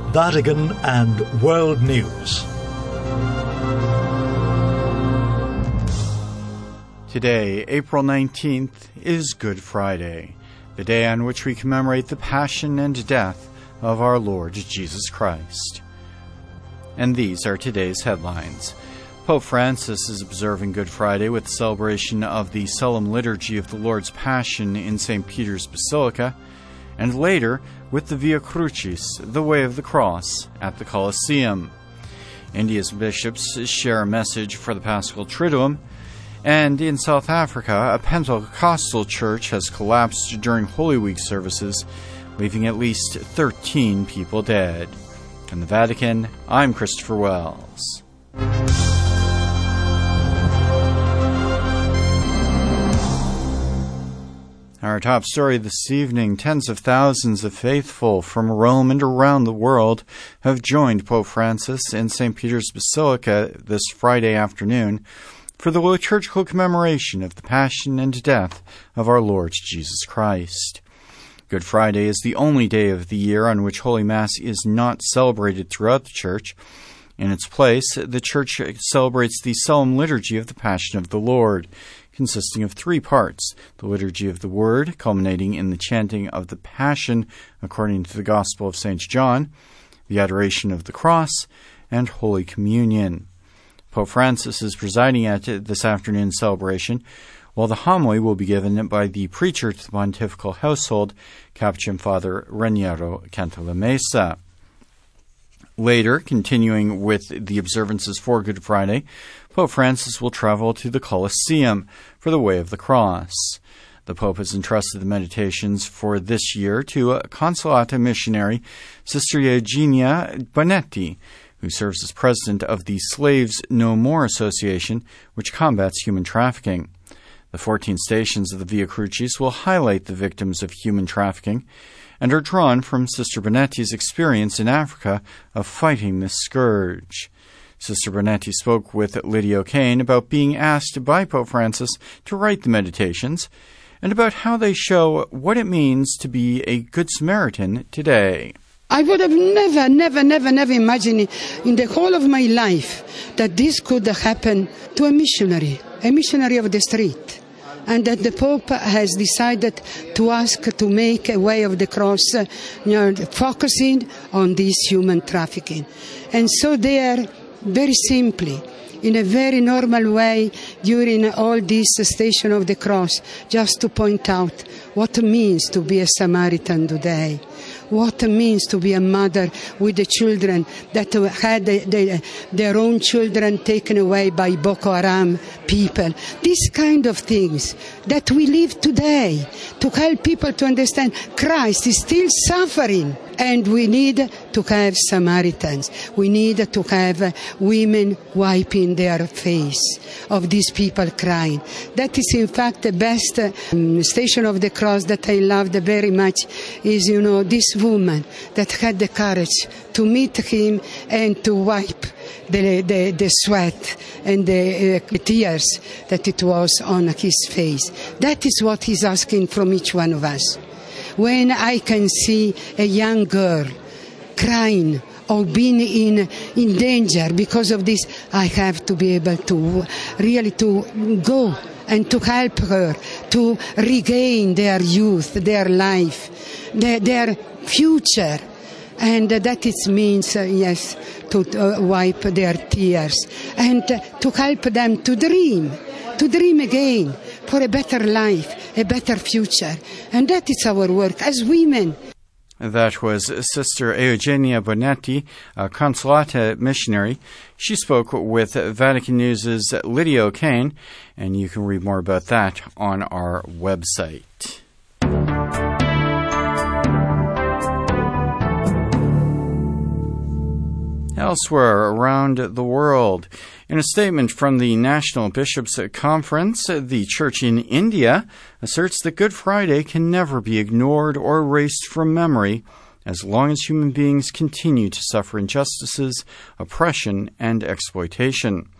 Vatican and World News. Today, April 19th, is Good Friday, the day on which we commemorate the passion and death of our Lord Jesus Christ. And these are today's headlines. Pope Francis is observing Good Friday with the celebration of the Solemn Liturgy of the Lord's Passion in St. Peter's Basilica, and later with the Via Crucis, the Way of the Cross, at the Colosseum. India's bishops share a message for the Paschal Triduum, and in South Africa, a Pentecostal church has collapsed during Holy Week services, leaving at least 13 people dead. In the Vatican, I'm Christopher Wells. Our top story this evening: tens of thousands of faithful from Rome and around the world have joined Pope Francis in St. Peter's Basilica this Friday afternoon for the liturgical commemoration of the Passion and Death of our Lord Jesus Christ. Good Friday is the only day of the year on which Holy Mass is not celebrated throughout the Church. In its place, the Church celebrates the Solemn Liturgy of the Passion of the Lord, consisting of three parts: the Liturgy of the Word, culminating in the chanting of the Passion according to the Gospel of St. John, the Adoration of the Cross, and Holy Communion. Pope Francis is presiding at this afternoon's celebration, while the homily will be given by the preacher to the pontifical household, Capuchin Father Raniero Cantalamessa. Later, continuing with the observances for Good Friday, Pope Francis will travel to the Colosseum for the Way of the Cross. The Pope has entrusted the meditations for this year to a Consolata missionary, Sister Eugenia Bonetti, who serves as president of the Slaves No More Association, which combats human trafficking. The 14 stations of the Via Crucis will highlight the victims of human trafficking and are drawn from Sister Bonetti's experience in Africa of fighting this scourge. Sister Bonetti spoke with Lydia O'Kane about being asked by Pope Francis to write the meditations and about how they show what it means to be a Good Samaritan today. I would have never imagined in the whole of my life that this could happen to a missionary of the street. And that the Pope has decided to ask to make a Way of the Cross, focusing on this human trafficking. And so there, very simply, in a very normal way, during all this Station of the Cross, just to point out what it means to be a Samaritan today. What it means to be a mother with the children that had their own children taken away by Boko Haram people. These kind of things that we live today to help people to understand Christ is still suffering. And we need to have Samaritans. We need to have women wiping their face of these people crying. That is, in fact, the best Station of the Cross that I loved very much is, this woman that had the courage to meet him and to wipe the sweat and the tears that it was on his face. That is what he's asking from each one of us. When I can see a young girl crying or being in danger because of this, I have to be able to really to go and to help her to regain their youth, their life, their future. And that it means, yes, to wipe their tears and to help them to dream again for a better life, a better future. And that is our work as women. That was Sister Eugenia Bonetti, a Consolata missionary. She spoke with Vatican News' Lydia O'Kane, and you can read more about that on our website. Elsewhere around the world, in a statement from the National Bishops' Conference, the Church in India asserts that Good Friday can never be ignored or erased from memory as long as human beings continue to suffer injustices, oppression, and exploitation.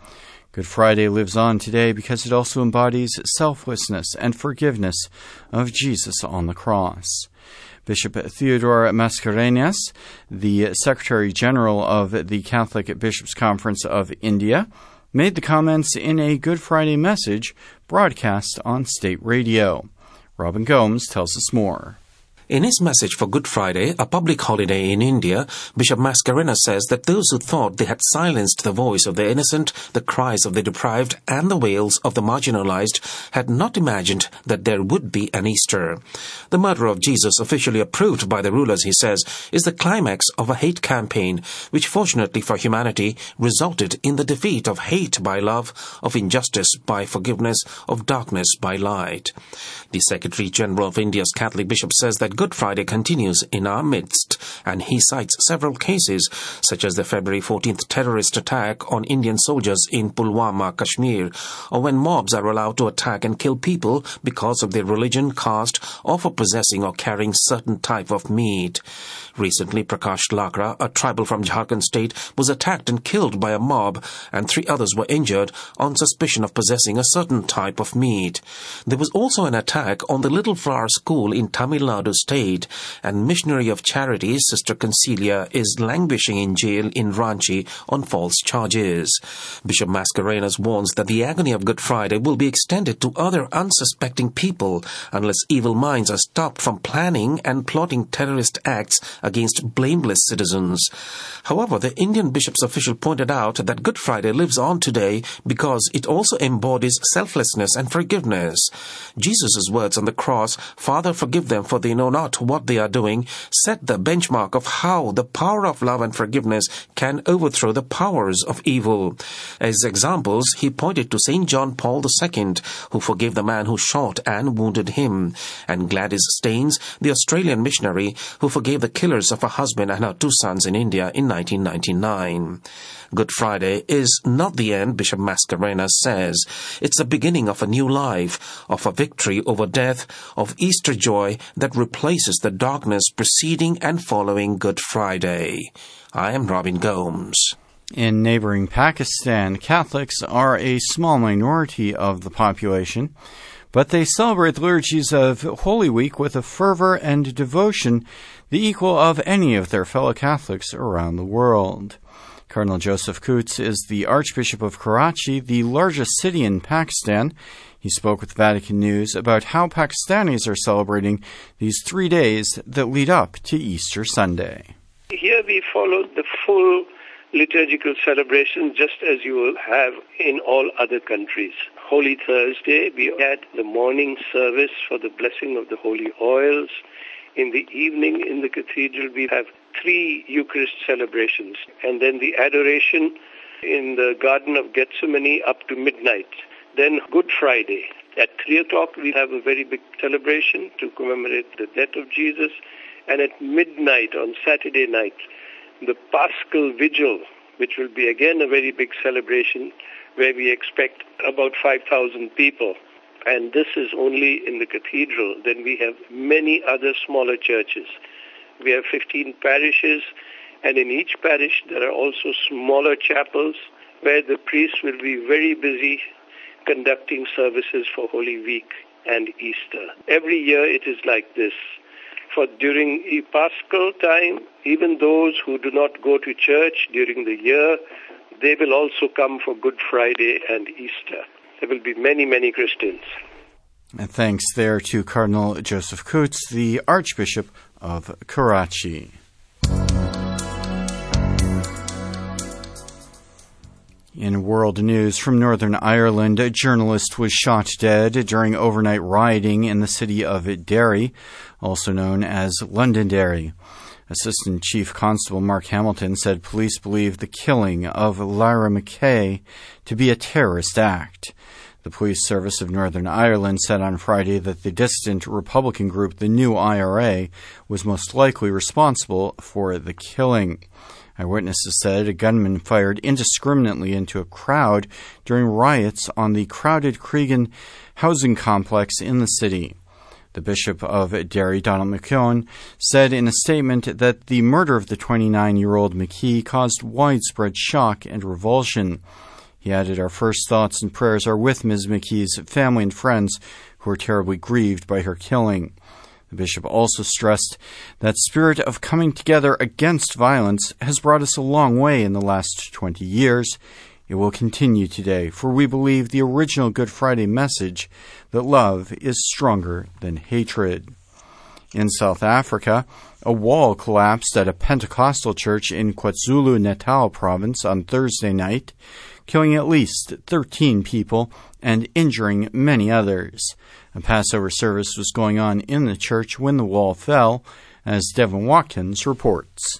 Good Friday lives on today because it also embodies selflessness and forgiveness of Jesus on the cross. Bishop Theodore Mascarenhas, the Secretary General of the Catholic Bishops' Conference of India, made the comments in a Good Friday message broadcast on state radio. Robin Gomes tells us more. In his message for Good Friday, a public holiday in India, Bishop Mascarenhas says that those who thought they had silenced the voice of the innocent, the cries of the deprived, and the wails of the marginalized had not imagined that there would be an Easter. The murder of Jesus, officially approved by the rulers, he says, is the climax of a hate campaign, which fortunately for humanity resulted in the defeat of hate by love, of injustice by forgiveness, of darkness by light. The Secretary General of India's Catholic Bishop says that Good Friday continues in our midst, and he cites several cases, such as the February 14th terrorist attack on Indian soldiers in Pulwama, Kashmir, or when mobs are allowed to attack and kill people because of their religion, caste, or for possessing or carrying certain type of meat. Recently, Prakash Lakra, a tribal from Jharkhand state, was attacked and killed by a mob, and 3 others were injured on suspicion of possessing a certain type of meat. There was also an attack on the Little Flower School in Tamil Nadu state, and missionary of charities Sister Concilia is languishing in jail in Ranchi on false charges. Bishop Mascarenhas warns that the agony of Good Friday will be extended to other unsuspecting people unless evil minds are stopped from planning and plotting terrorist acts against blameless citizens. However, the Indian bishop's official pointed out that Good Friday lives on today because it also embodies selflessness and forgiveness. Jesus' words on the cross, "Father, forgive them, for they know not what they are doing," set the benchmark of how the power of love and forgiveness can overthrow the powers of evil. As examples, he pointed to St. John Paul II, who forgave the man who shot and wounded him, and Gladys Staines, the Australian missionary, who forgave the killers of her husband and her 2 sons in India in 1999. Good Friday is not the end, Bishop Mascarenhas says. It's the beginning of a new life, of a victory over death, of Easter joy that replaces the darkness preceding and following Good Friday. I am Robin Gomes. In neighboring Pakistan, Catholics are a small minority of the population, but they celebrate the liturgies of Holy Week with a fervor and devotion the equal of any of their fellow Catholics around the world. Cardinal Joseph Coutts is the Archbishop of Karachi, the largest city in Pakistan. He spoke with Vatican News about how Pakistanis are celebrating these 3 days that lead up to Easter Sunday. Here we followed the full liturgical celebration just as you will have in all other countries. Holy Thursday, we had the morning service for the blessing of the holy oils. In the evening in the cathedral, we have 3 Eucharist celebrations, and then the adoration in the Garden of Gethsemane up to midnight. Then Good Friday. At 3 o'clock, we have a very big celebration to commemorate the death of Jesus, and at midnight on Saturday night, the Paschal Vigil, which will be again a very big celebration where we expect about 5,000 people. And this is only in the cathedral. Then we have many other smaller churches. We have 15 parishes, and in each parish there are also smaller chapels where the priests will be very busy conducting services for Holy Week and Easter. Every year it is like this. For during Paschal time, even those who do not go to church during the year, they will also come for Good Friday and Easter. There will be many, many Christians. And thanks there to Cardinal Joseph Coutts, the Archbishop of Karachi. In world news from Northern Ireland, a journalist was shot dead during overnight rioting in the city of Derry, also known as Londonderry. Assistant Chief Constable Mark Hamilton said police believe the killing of Lyra McKay to be a terrorist act. The Police Service of Northern Ireland said on Friday that the dissident Republican group, the New IRA, was most likely responsible for the killing. Eyewitnesses said a gunman fired indiscriminately into a crowd during riots on the crowded Cregan housing complex in the city. The Bishop of Derry, Donald McKeown, said in a statement that the murder of the 29-year-old McKee caused widespread shock and revulsion. He added, "Our first thoughts and prayers are with Ms. McKee's family and friends who are terribly grieved by her killing." The bishop also stressed that spirit of coming together against violence has brought us a long way in the last 20 years. It will continue today, for we believe the original Good Friday message that love is stronger than hatred. In South Africa, a wall collapsed at a Pentecostal church in KwaZulu-Natal province on Thursday night, killing at least 13 people and injuring many others. A Passover service was going on in the church when the wall fell, as Devin Watkins reports.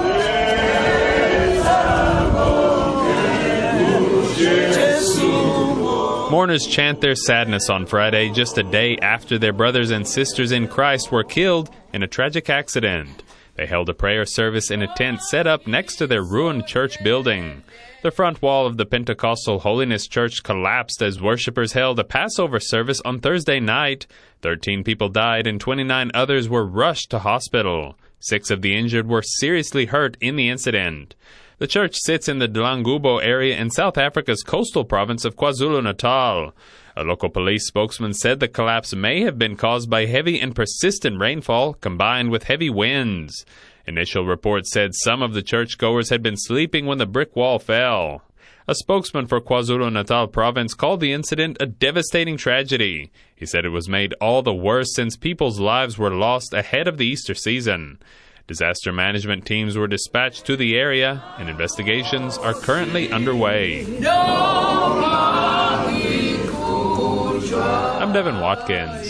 Mourners chant their sadness on Friday, just a day after their brothers and sisters in Christ were killed in a tragic accident. They held a prayer service in a tent set up next to their ruined church building. The front wall of the Pentecostal Holiness Church collapsed as worshippers held a Passover service on Thursday night. 13 people died and 29 others were rushed to hospital. 6 of the injured were seriously hurt in the incident. The church sits in the Dlangubo area in South Africa's coastal province of KwaZulu-Natal. A local police spokesman said the collapse may have been caused by heavy and persistent rainfall combined with heavy winds. Initial reports said some of the churchgoers had been sleeping when the brick wall fell. A spokesman for KwaZulu-Natal province called the incident a devastating tragedy. He said it was made all the worse since people's lives were lost ahead of the Easter season. Disaster management teams were dispatched to the area, and investigations are currently underway. I'm Devin Watkins.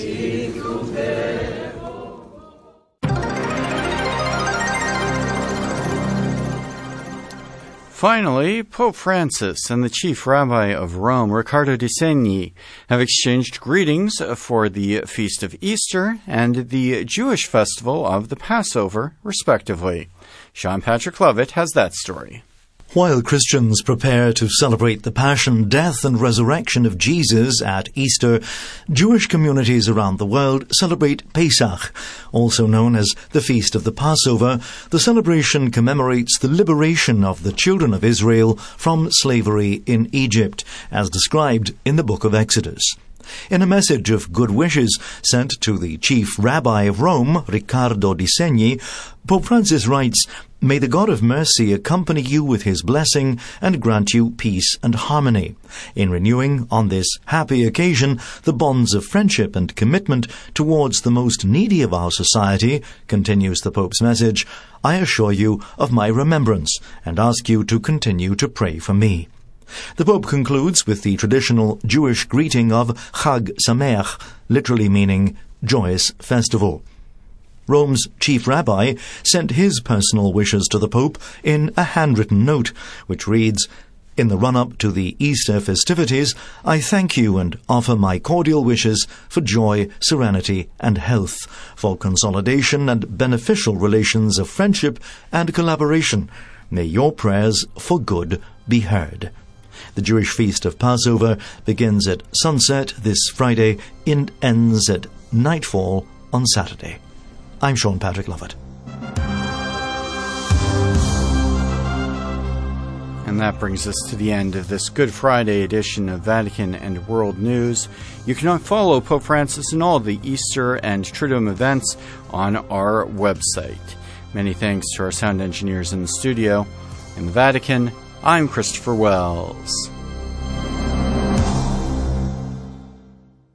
Finally, Pope Francis and the Chief Rabbi of Rome, Riccardo Di Segni, have exchanged greetings for the Feast of Easter and the Jewish festival of the Passover, respectively. Sean Patrick Lovett has that story. While Christians prepare to celebrate the passion, death, and resurrection of Jesus at Easter, Jewish communities around the world celebrate Pesach, also known as the Feast of the Passover. The celebration commemorates the liberation of the children of Israel from slavery in Egypt, as described in the book of Exodus. In a message of good wishes sent to the Chief Rabbi of Rome, Riccardo Di Segni, Pope Francis writes, "May the God of mercy accompany you with his blessing and grant you peace and harmony, in renewing on this happy occasion the bonds of friendship and commitment towards the most needy of our society," continues the Pope's message. "I assure you of my remembrance and ask you to continue to pray for me." The Pope concludes with the traditional Jewish greeting of Chag Sameach, literally meaning joyous festival. Rome's chief rabbi sent his personal wishes to the Pope in a handwritten note, which reads, "In the run-up to the Easter festivities, I thank you and offer my cordial wishes for joy, serenity, and health, for consolidation and beneficial relations of friendship and collaboration. May your prayers for good be heard." The Jewish feast of Passover begins at sunset this Friday and ends at nightfall on Saturday. I'm Sean Patrick Lovett. And that brings us to the end of this Good Friday edition of Vatican and World News. You can follow Pope Francis and all the Easter and Triduum events on our website. Many thanks to our sound engineers in the studio. In the Vatican, I'm Christopher Wells.